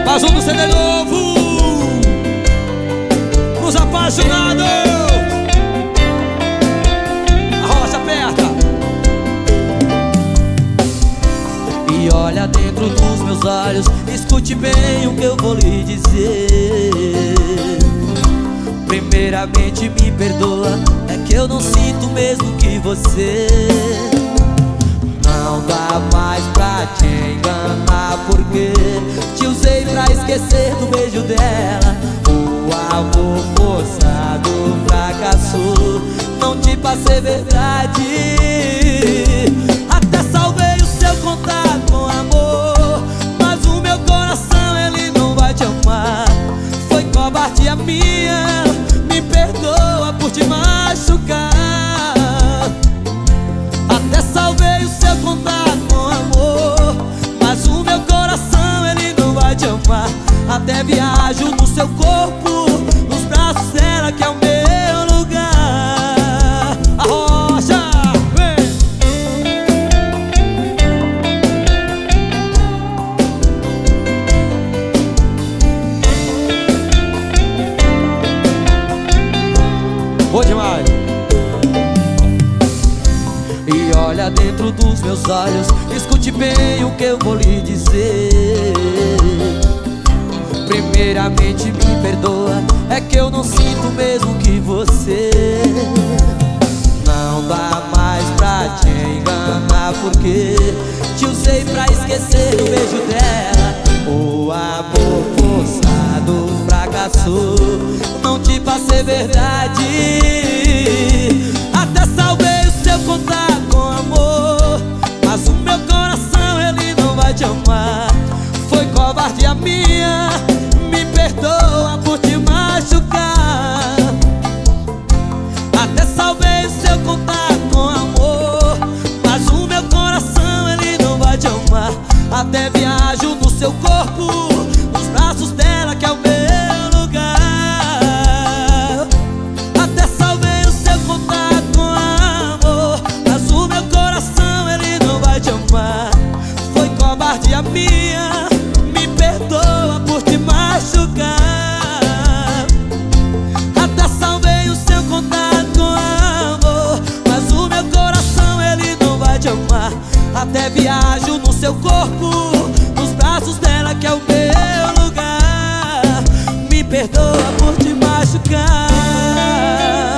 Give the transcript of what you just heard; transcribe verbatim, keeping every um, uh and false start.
Mais um do C D novo pros apaixonados. A rocha aperta. E olha dentro dos meus olhos, escute bem o que eu vou lhe dizer. Primeiramente me perdoa, é que eu não sinto o mesmo que você. Não dá mais pra te enganar, porque te usei pra esquecer do beijo dela. O amor forçado fracassou, não te passei verdade. Até salvei o seu contato com amor, mas o meu coração ele não vai te amar. Foi covardia minha, me perdoa por te machucar. Até salvei o seu contato com amor, mas o meu coração ele não vai te amar. Até viajo no seu corpo, nos braços dela que é o meu lugar. A rocha, vem! Boa demais! E olha dentro dos meus olhos, escute bem o que eu vou lhe dizer. Primeiramente me perdoa, é que eu não sinto o mesmo que você. Não dá mais pra te enganar, porque te usei pra esquecer o beijo dela. O amor forçado fracassou, não te passei verdade. Até salvei o seu contato com amor, mas o meu coração ele não vai te amar. Foi covardia minha, me perdoa por te machucar. Até salvei o seu contato com amor, mas o meu coração ele não vai te amar. Até viajo no seu corpo, nos braços dela que é o meu lugar. Até salvei o seu contato com amor, mas o meu coração ele não vai te amar. Foi covardia minha, me perdoa por te machucar. Até salvei o seu contato com amor, mas o meu coração ele não vai te amar. Até viajo no seu corpo, nos braços dela que é o meu lugar. Me perdoa por te machucar.